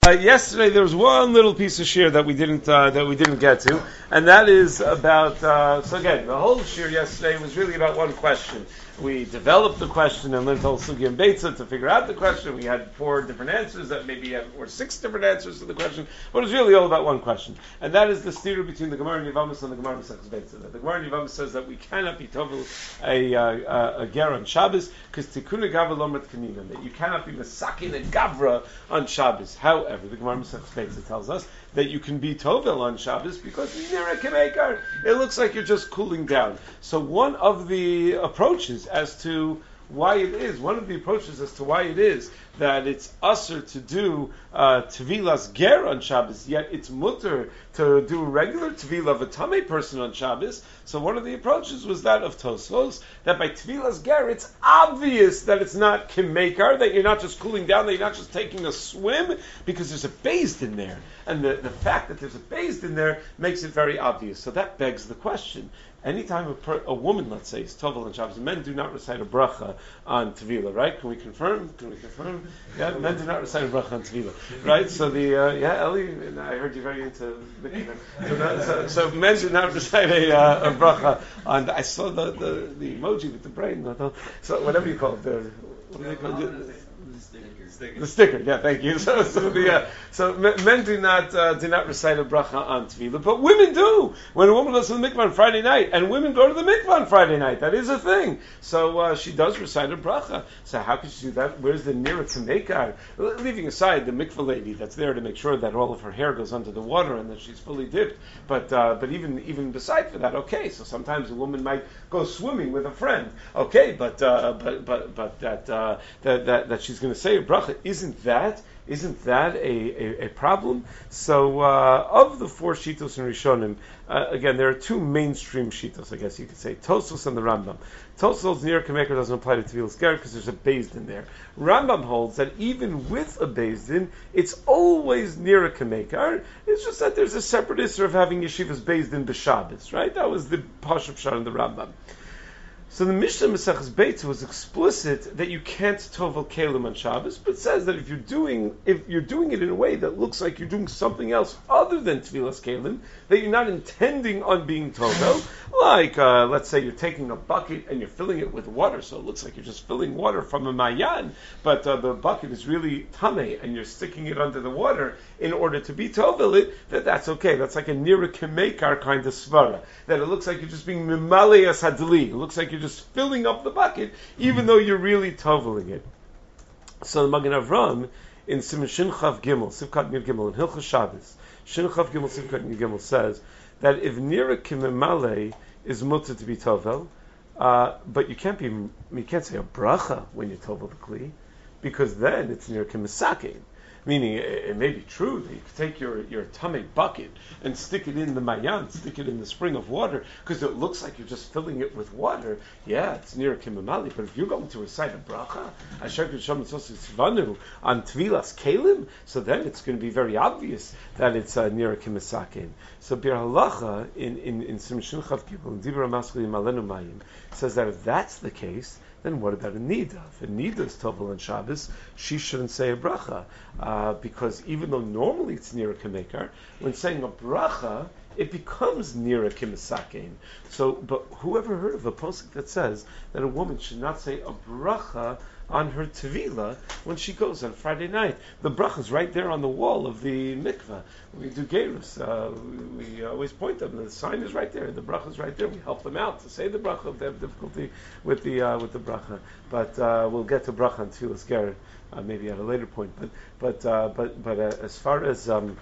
Yesterday there was one little piece of shir that we didn't get to, and that is about. So again, the whole shir yesterday was really about one question. We developed the question and learned whole sugi and beitza to figure out the question. We had 4 different answers that maybe or 6 different answers to the question, but it was really all about one question, and that is the steer between the Gemara in Yevamos and the Gemara in Masechtas Beitza. The Gemara in Yevamos says that we cannot be tovel a ger on Shabbos because tikuna gavra lomrat kanina, that you cannot be masakin and gavra on Shabbos. However, the Gemara in Masechtas Beitza tells us that you can be tovel on Shabbos because it looks like you're just cooling down. So one of the approaches as to why it is, that it's usher to do tevilas ger on Shabbos, yet it's mutter to do regular tevila of a tamei person on Shabbos. So one of the approaches was that of Tosfos, that by tevilas ger, it's obvious that it's not kimeikar, that you're not just cooling down, that you're not just taking a swim, because there's a based in there. And the fact that there's a based in there makes it very obvious. So that begs the question. Anytime a woman, let's say, is tovel on Shabbos, men do not recite a bracha on Tevila, right? Can we confirm? Yeah, men do not recite a bracha on Tevila, right? So Eli, I heard you're very into Mikvah. So men do not recite a bracha on. I saw the emoji with the brain. So whatever you call it, what do they call it? The sticker, yeah, thank you. So men do not recite a bracha on Tefillah, but women do. When a woman goes to the mikvah on Friday night, and women go to the mikvah on Friday night, that is a thing. So she does recite a bracha. So how could she do that? Where's the nearer to Meikar? Leaving aside the mikvah lady that's there to make sure that all of her hair goes under the water and that she's fully dipped. But even beside for that, okay. So sometimes a woman might go swimming with a friend, okay. But that she's going to say a bracha. Isn't that a problem? So of the 4 shitos in Rishonim, again there are 2 mainstream shitos, I guess you could say, Tosfos and the Rambam. Tosfos near Kameker doesn't apply to Tevilas Ger because there's a Beis Din there. Rambam holds that even with a Beis Din, it's always near a Kameker. It's just that there's a separate issue of having yeshivas Beis Din b'Shabbos, right? That was the Pashup Shar in the Rambam. So the Mishnah Masechtas Beitza was explicit that you can't tovel kelim on Shabbos, but says that if you're doing it in a way that looks like you're doing something else other than tevilas kelim, that you're not intending on being tovel, like let's say you're taking a bucket and you're filling it with water, so it looks like you're just filling water from a mayan, but the bucket is really tamei and you're sticking it under the water in order to be tovel it, that's okay. That's like a nira kemeikar kind of svara, that it looks like you're just being mimalei as hadli. It looks like you're just filling up the bucket, even though you're really toveling it. So the Magen Avram in Siman Shin Chav Gimel, Sivkat Nir Gimel, in Hilchos Shabbos, Shin Chav Gimel, Sivkat Nir Gimel says that if Nira Kimemale is mutter to be tovel, but you can't say a bracha when you tovel the kli, because then it's Nira Kimesakein. Meaning, it may be true that you could take your tamei bucket and stick it in the mayan, stick it in the spring of water, because it looks like you're just filling it with water. Yeah, it's near a kimamali. But if you're going to recite a bracha, Asher K'Shem Tzvanu on Tvilas Kalim, so then it's going to be very obvious that it's near a kimasakin. So Bir Halacha in Siman Shin Chav Gimel in Dibra Maskeli Malenu Mayim says that if that's the case, then what about a nida? If a nida is tovel on Shabbos, she shouldn't say a bracha, because even though normally it's near a kamekar, when saying a bracha, it becomes near a kimasakein. So, but whoever heard of a posuk that says that a woman should not say a bracha on her tevila when she goes on Friday night? The bracha is right there on the wall of the mikveh. We do gerus. We always point them. The sign is right there. The bracha is right there. We help them out to say the bracha if they have difficulty with the bracha. But we'll get to bracha on tevilas ger maybe at a later point. But as far as in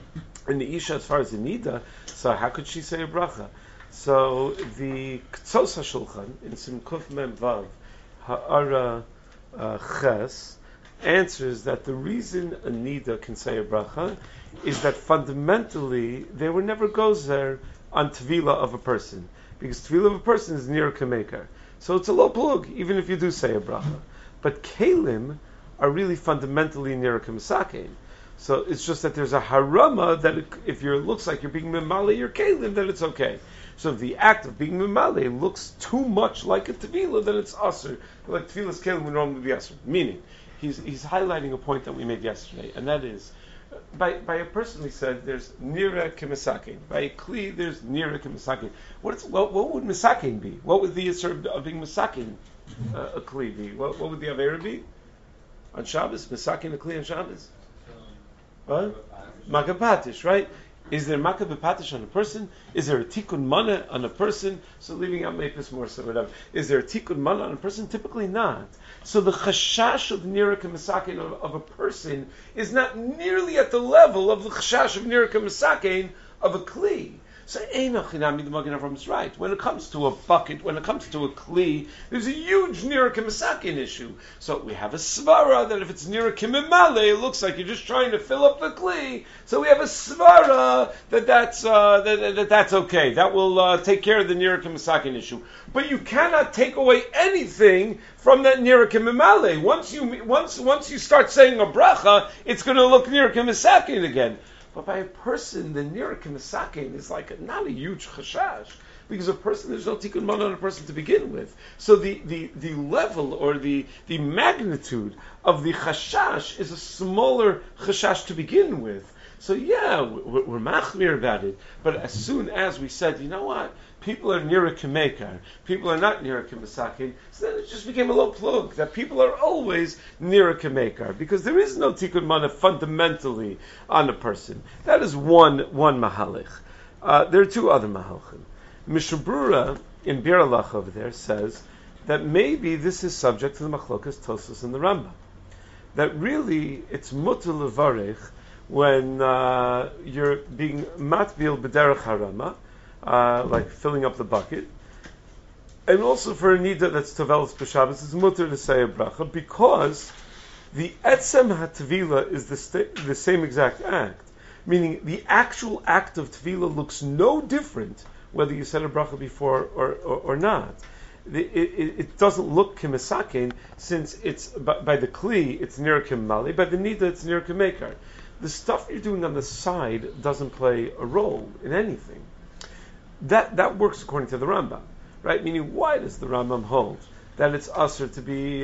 the isha, as far as the nida, so how could she say a bracha? So the Ktos HaShulchan in Simkuf Mem Vav Ha'ara Ches answers that the reason a nida can say a bracha is that fundamentally there were never goes there on tevila of a person, because tevila of a person is near a kamekar, so it's a low plug even if you do say a bracha. But kelim are really fundamentally near a kamisakein. So it's just that there's a harama that if it looks like you're being memale your kelim, then it's okay. So if the act of being memale looks too much like a tefillah, then it's aser. Like tefillah's kelim would normally be aser. Meaning, he's highlighting a point that we made yesterday, and that is By a person, we said there's nira kemisakin. By a kli, there's nira kemisakin. What would misakin be? What would the issur of being misakin a kli be? What would the avera be on Shabbos? Misakin a kli on Shabbos? What? Makapatish, right? Is there makapatish on a person? Is there a tikkun mana on a person? So leaving out mepis more so whatever. Is there a tikkun mana on a person? Typically not. So the chashash of niraka misakin of a person is not nearly at the level of the chashash of niraka misakin of a kli. So Einachinami, the Magen Avraham is right. When it comes to a bucket, when it comes to a kli, there's a huge nira kemisakin issue. So we have a svara that if it's nira kemimale, it looks like you're just trying to fill up the kli. So we have a svara that's okay. That will take care of the nira kemisakin issue. But you cannot take away anything from that nira kemimale. Once you start saying a bracha, it's going to look nira kemisakin again. But by a person, the nira kemisakin is like not a huge chashash, because a person, there's no tikkun mana on a person to begin with. So the level or the magnitude of the chashash is a smaller chashash to begin with. So yeah, we're machmir about it. But as soon as we said, you know what, people are nira kemekar, people are not nira kemisakin, so then it just became a low plug that people are always nira kemekar, because there is no tikkun mana fundamentally on a person. That is one mahalich. There are two other mahalichim. Mishabrura in Bir Alach over there says that maybe this is subject to the machlokas Tosfos and the Rambam. That really it's mutar levarech when you're being matbil b'derech harama, like filling up the bucket, and also for a nida that's tevelos b'Shabbos, it's mutar to say a bracha because the etzem hatvila is the same exact act, meaning the actual act of tvila looks no different whether you said a bracha before or not. It doesn't look kemisakin since it's by the kli it's nira kemali, by the nida it's nira kemekar. The stuff you're doing on the side doesn't play a role in anything. That works according to the Rambam, right? Meaning, why does the Rambam hold that it's usher to be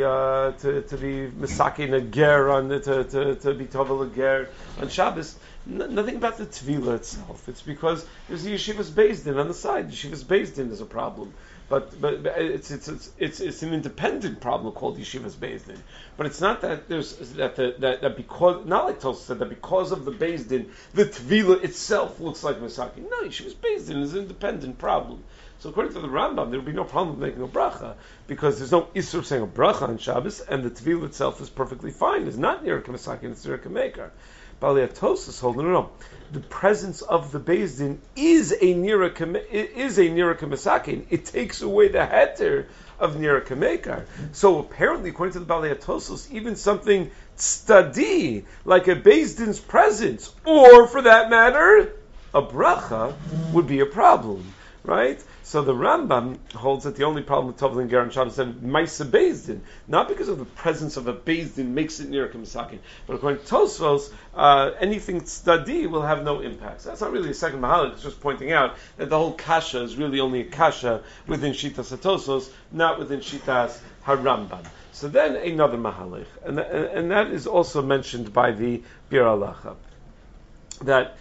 misakin a ger on to be tovel a ger on Shabbos? Nothing about the tvila itself. It's because there's a yeshivas based in on the side. Yeshivas based in is a problem. But it's an independent problem called yeshivas beis din. But it's not that there's that because, not like Tosfos said, that because of the beis din the tvila itself looks like misakin. No, yeshivas beis din is an independent problem. So according to the Rambam, there would be no problem making a bracha because there's no issur saying a bracha on Shabbos, and the tvila itself is perfectly fine. It's not nira kemisakin, it's nira kemekar. Balei Tosfos hold no. The presence of the beis din is a nira kemisakin. It takes away the heter of nira kemekar. So apparently, according to the Balei Tosfos, even something tzadi like a beis din's presence, or for that matter, a bracha, would be a problem, right? So the Rambam holds that the only problem with Tovlin Ger on Shabbos is that Maisa Beis Din, not because of the presence of a Beis Din makes it near Kemisakin, but according to Tosfos, anything tzadi will have no impact. So that's not really a second mahalik, it's just pointing out that the whole kasha is really only a kasha within Shitas HaTosfos, not within Shitas HaRambam. So then another mahalik, and that is also mentioned by the Bir Alacha, that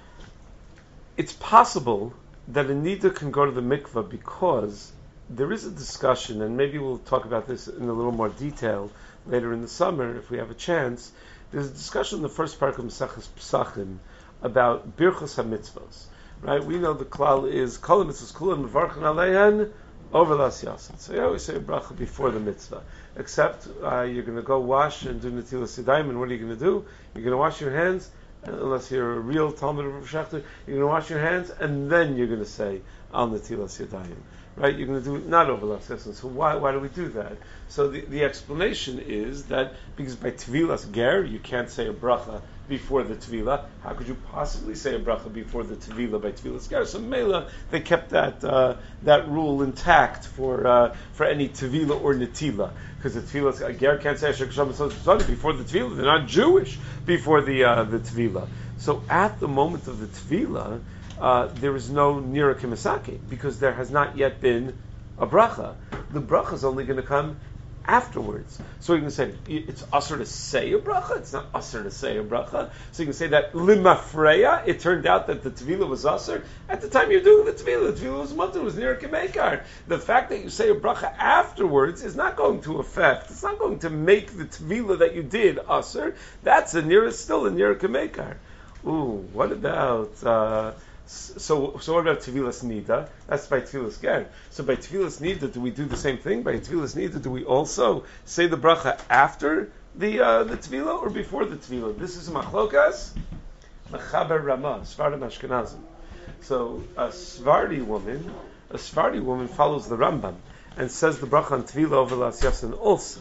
it's possible that a nida can go to the mikveh because there is a discussion, and maybe we'll talk about this in a little more detail later in the summer if we have a chance. There's a discussion in the first part of Maseches Pesachim about birchos hamitzvos. Right? We know the klal is kol mitzvos kulan mevarchen aleihen over las yasin. So you always say a bracha before the mitzvah, except you're going to go wash and do netilas yadayim, and what are you going to do? You're going to wash your hands. Unless you're a real Talmud of Rav Shechter, you're going to wash your hands and then you're going to say Al Netilas Yadayim. Right? You're going to do it not over Las Yassin. So why do we do that? So the explanation is that because by Tvilas Ger, you can't say a bracha before the Tvila. How could you possibly say a bracha before the Tvila by Tvilas Ger? So Mela, they kept that rule intact for any Tvila or Netila. Because the Tvilas Ger can't say Asher Kasham Sosani before the Tvila. They're not Jewish before the Tvila. So at the moment of the Tvila, there is no nira kemisakin because there has not yet been a bracha. The bracha is only going to come afterwards. So you can say it's usher to say a bracha. It's not usher to say a bracha. So you can say that limafreya. It turned out that the tevilah was usher at the time you're doing the tevilah. The tevilah was mutter, was near kemekar. The fact that you say a bracha afterwards is not going to affect. It's not going to make the tevilah that you did usher. That's still a near kemekar. Ooh, what about? So what about Tevilas Nida? That's by Tevilas Ger. So by Tevilas Nida, do we do the same thing? By Tevilas Nida, do we also say the bracha after the Tevilah or before the Tevilah? This is Machlokas, Mechaber Ramah, Sfardim Ashkenazim. So a Sfardi woman follows the Rambam and says the bracha on Tevilah over Las Yasan also.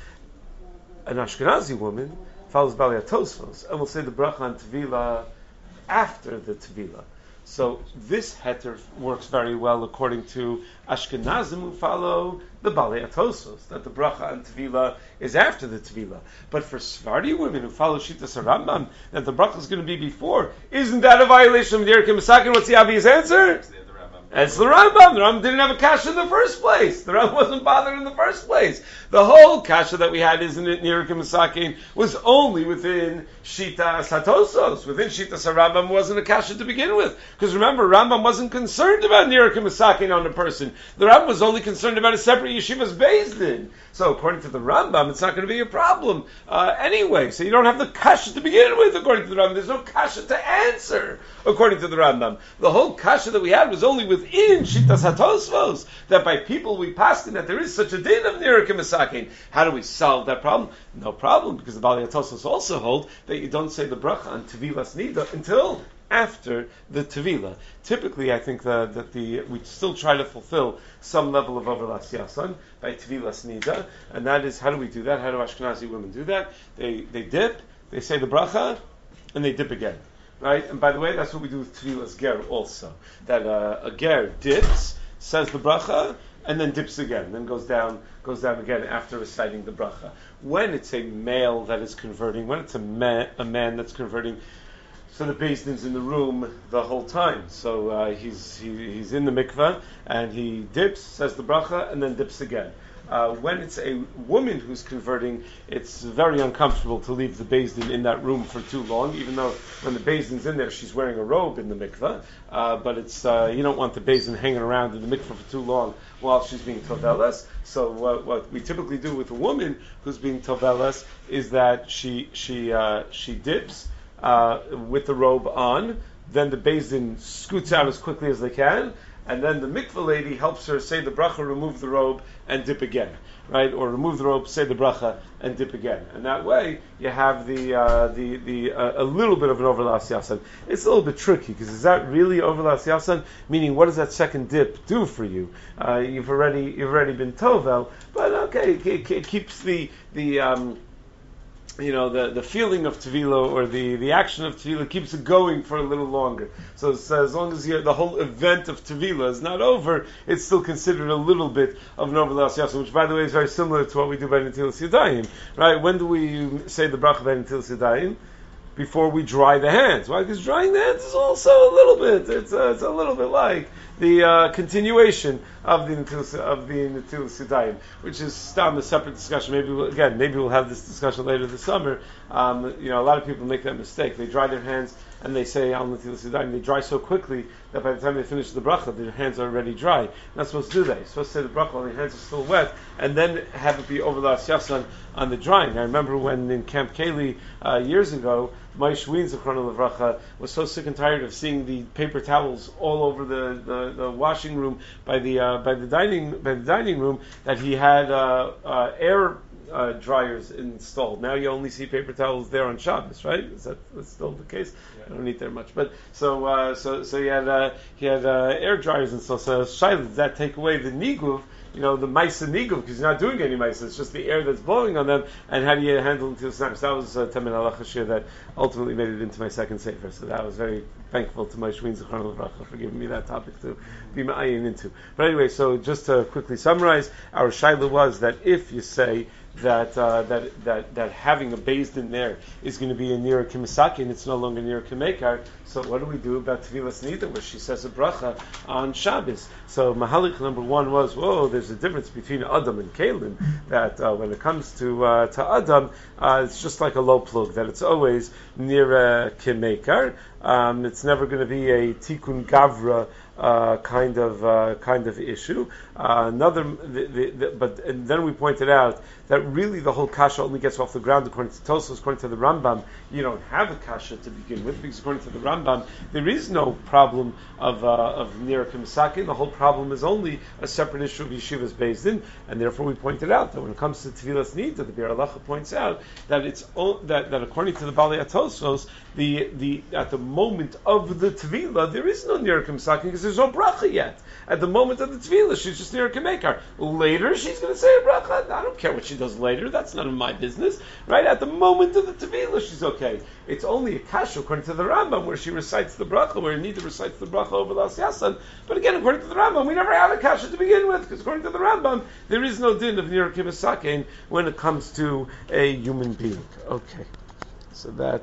An Ashkenazi woman follows Bali Tosfos and will say the bracha on Tevilah after the Tevilah. So this heter works very well according to Ashkenazim who follow the Balei Atosos, that the bracha on Tevilah is after the Tevilah. But for Sephardi women who follow Shitas Rambam, that the bracha is going to be before, isn't that a violation of Yerkim Masakin? What's the obvious answer? It's the Rambam. The Rambam didn't have a kasha in the first place. The Rambam wasn't bothered in the first place. The whole kasha that we had, isn't it, Nirikim Masakin, was only within Shita Satosos. Within Shita Rambam wasn't a kasha to begin with. Because remember, Rambam wasn't concerned about Nirikim Masakin on a person. The Rambam was only concerned about a separate yeshiva's Beis Din. So according to the Rambam, it's not going to be a problem anyway. So you don't have the kasha to begin with, according to the Rambam. There's no kasha to answer, according to the Rambam. The whole kasha that we had was only within Shitas HaTosfos, that by people we passed in that there is such a din of Nirikim Masakin. How do we solve that problem? No problem, because the Balei HaTosfos also hold that you don't say the bracha on Tevilas Nida until after the Tevilah. Typically, I think that we still try to fulfill some level of Overlas Yasan by Tevilas Nida, and that is, how do we do that? How do Ashkenazi women do that? They dip, they say the bracha, and they dip again. Right? And by the way, that's what we do with Tevilas Ger also. That a Ger dips, says the bracha, and then dips again, then goes down again after reciting the bracha. When it's a male that is converting, when it's a man that's converting, so the Beis Din's in the room the whole time. So he's in the mikveh and he dips, says the bracha, and then dips again. When it's a woman who's converting, it's very uncomfortable to leave the Beis Din in that room for too long, even though when the Beis Din's in there, she's wearing a robe in the mikveh. But it's you don't want the Beis Din hanging around in the mikveh for too long while she's being tovelas. So what we typically do with a woman who's being tovelas is that she dips with the robe on, then the Beis Din scoots out as quickly as they can, and then the mikveh lady helps her say the bracha, remove the robe, and dip again, right? Or remove the robe, say the bracha, and dip again. And that way, you have a little bit of an overlas yasan. It's a little bit tricky, because is that really overlas yasan? Meaning, what does that second dip do for you? You've already been tovel, but okay, it keeps the feeling of Tevilah or the action of Tevilah keeps it going for a little longer. So as long as the whole event of Tevilah is not over, it's still considered a little bit of an overlas yasan, which by the way is very similar to what we do by Netilas Yadayim. Right? When do we say the bracha by Netilas Yadayim? Before we dry the hands. Why? Because drying the hands is also a little bit. It's a little bit like the continuation of the Netilas Yadayim, which is still a separate discussion. Maybe we'll have this discussion later this summer. A lot of people make that mistake. They dry their hands and they say Al Netilas Yadayim. They dry so quickly that by the time they finish the bracha, their hands are already dry. You're not supposed to do that. You're supposed to say the bracha while your hands are still wet, and then have it be overlas yasan on the drying. I remember when in Camp Kaylee years ago, Maish Wien Zichrono Livracha was so sick and tired of seeing the paper towels all over the washing room by the dining room that he had air dryers installed. Now you only see paper towels there on Shabbos, right? That's still the case? Yeah. I don't eat there much, but so he had air dryers installed. So Shaila, does that take away the niguv? The Maisa Niguv, because you're not doing any Maisa, it's just the air that's blowing on them, and how do you handle it until snap? So that was Temin Halacha Shir that ultimately made it into my second sefer. So that was very thankful to my Shvin Zichron Livracha for giving me that topic to be ma'ayin into. But anyway, so just to quickly summarize, our shaila was that if you say that having a beis din there is going to be a near kimisaki and it's no longer near kimekar. So what do we do about Tevilas Nida, where she says a bracha on Shabbos? So Mahalik number one was, there's a difference between Adam and Kalim, that when it comes to Adam, it's just like a low plug, that it's always near Kimekar. It's never going to be a Tikkun Gavra kind of issue. But then we pointed out that really the whole kasha only gets off the ground according to Tosfos, according to the Rambam. You don't have a kasha to begin with, because according to the Rambam, there is no problem of Nira Kimisaki. The whole problem is only a separate issue of Yeshiva's Beis Din, and therefore we pointed out that when it comes to Tevilas Nida, the Biur Halacha points out that it's that according to the Balei Tosfos, the at the moment of the Tvila, there is no Nira Kimisaki because there's no bracha yet. At the moment of the Tvila, she's just Nira Kimekar. Later, she's going to say a bracha. I don't care what she does later. That's none of my business. Right? At the moment of the Tvila, she's okay. It's only a kasha, according to the Rambam, where she recites the bracha, where Nida recites the bracha over Las Yasan. But again, according to the Rambam, we never had a kasha to begin with, because according to the Rambam, there is no din of Nira Kimisaki when it comes to a human being. Okay. So that